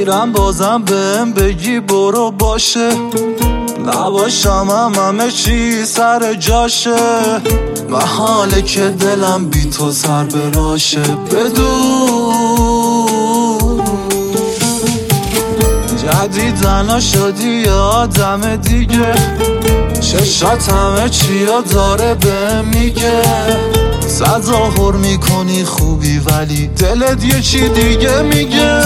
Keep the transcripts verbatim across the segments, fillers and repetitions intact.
میرم بازم بهم بگی برو باشه، نباشم هم همه چی سر جاشه، محاله که دلم بی تو سر براشه. بدون جدیدن شدی یه آدم دیگه، چشات همه چیا داره بهم میگه، تظاهر میکنی خوبی ولی دلت یه چی دیگه میگه.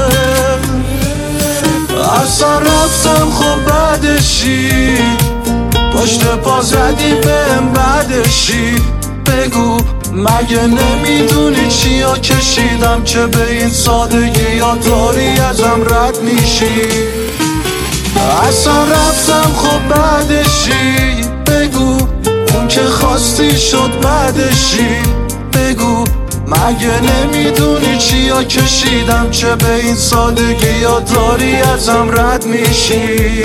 اصلا رفتم خب بعدشی، پشت پا زدی بهم بعدشی. بگو مگه نمیدونی چیا کشیدم که به این سادگی یا داری ازم رد میشی. اصلا رفتم خب بعدشی، بگو اون که خواستی شد بعدشی. بگو مگه نمیدونی چیا کشیدم که به این سادگی یا داری ازم رد میشی.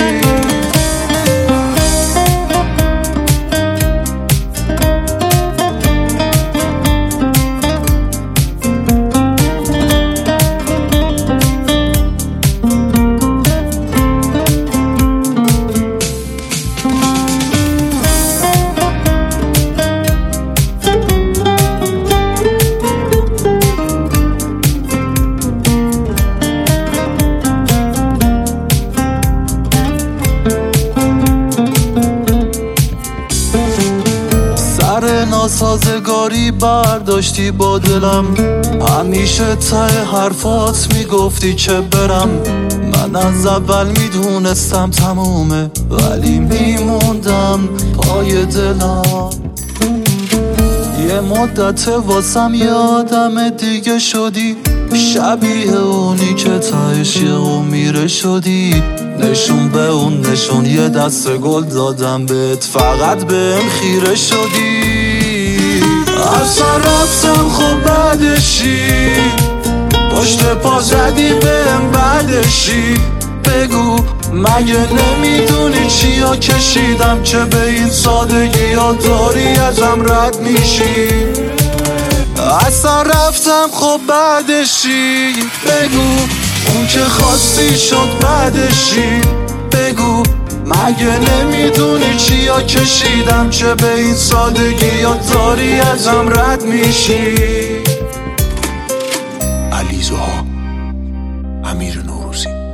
ناسازگاری برداشتی با دلم، همیشه ته حرفات میگفتی که برم. من از اول میدونستم تمومه ولی میموندم پای دلم. یه مدت واسم یه آدم دیگه شدی، شبیه اونی که تهش یه میره شدی. نشون به اون نشون یه دست گل دادم بهت، فقط بهم خیره شدی. اصلا رفتم خب بعدشی، پشت پا زدی بهم بعدشی. بگو مگه نمیدونی چیا کشیدم که به این سادگی یا داری ازم رد میشی. اصلا رفتم خب بعدشی، بگو اون که خواستی شد بعدشی. بگو مگه نمیدونی چیا کشیدم که به این سادگی یا داری ازم رد میشی. علیزوها، امیر نوروزی.